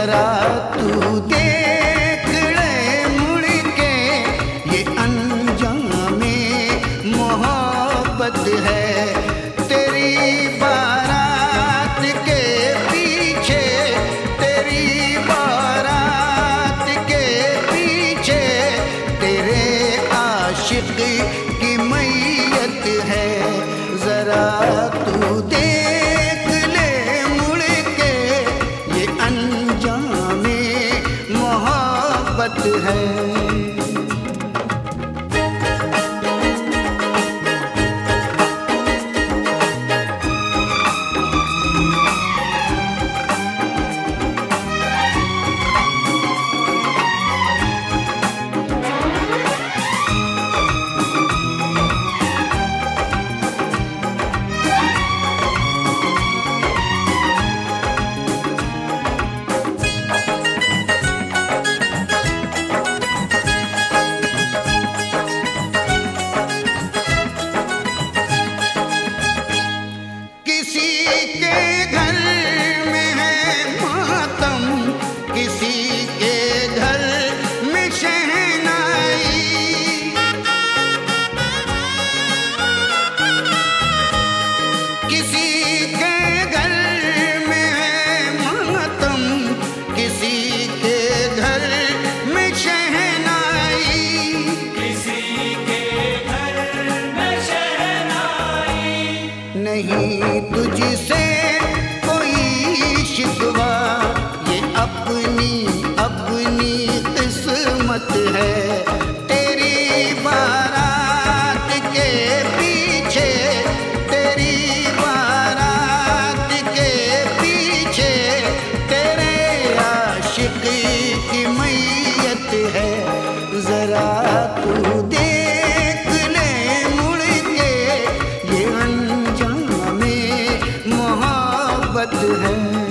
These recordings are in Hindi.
जरा तू देख ले मुड़ के, ये अंजामे मोहब्बत है। तेरी बारात के पीछे, तेरी बारात के पीछे तेरे आशिक की मैयत है। जरा तू देख ले मुड़ के, ये अंजामे मोहब्बत है। नहीं तुझसे कोई शिकवा, ये अपनी अपनी किस्मत है। तेरी बारात के पीछे, तेरी बारात के पीछे तेरे आशिक की मैयत है। जरा तू देख ले मुड़ के, ये अंजामे मोहब्बत है।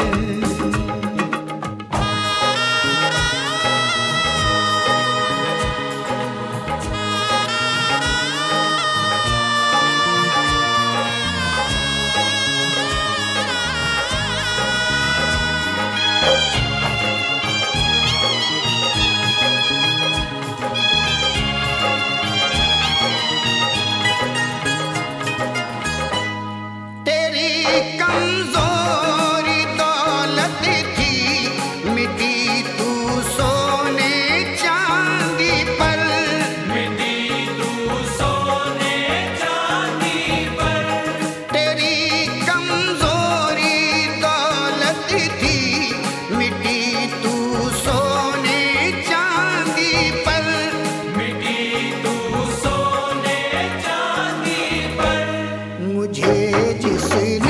कमजोरी दौलत थी, मिटी तू सोने चांदी पर, मिटी तू सोने चांदी पर। तेरी कमजोरी दौलत थी, मिटी तू सोने चांदी पर, मिटी तू सोने चांदी पर। मुझे जिसने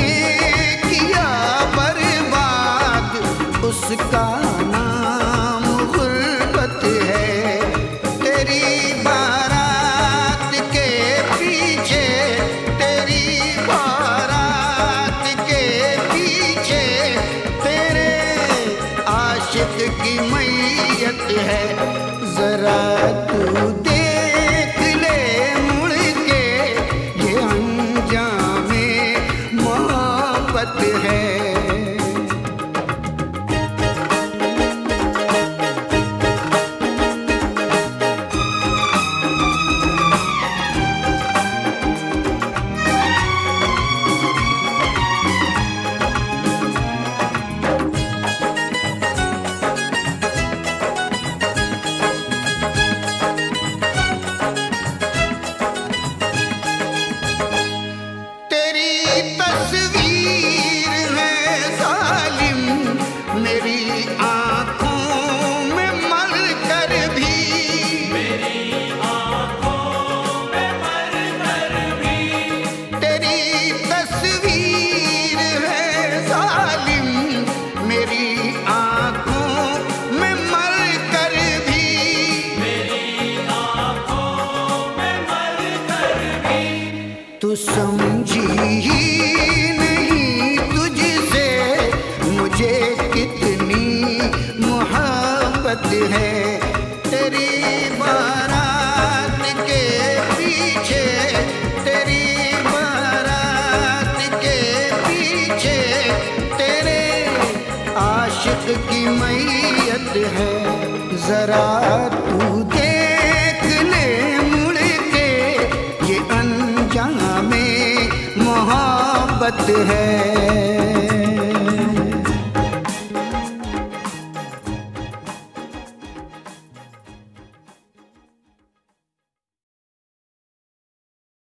उसका नाम गुर्बत है। तेरी बारात के पीछे, तेरी बारात के पीछे तेरे आशिक की मैयत है। जरा तू देख ले मुड़ के, ये अंजामे मोहब्बत है। तस्वीर है जालिम मेरी आँखों में मर कर भी, मेरी आँखों में मर कर भी। तेरी तस्वीर है जालिम मेरी आँखों में मर कर भी, मेरी आँखों में मर कर भी। तू समझी नहीं तुझसे मुझे कितनी मोहब्बत है। तेरी बारात के पीछे, तेरी बारात के पीछे तेरे आशिक की मैयत जरा तू देख ले मुड़ के, ये अंजामे मोहब्बत है।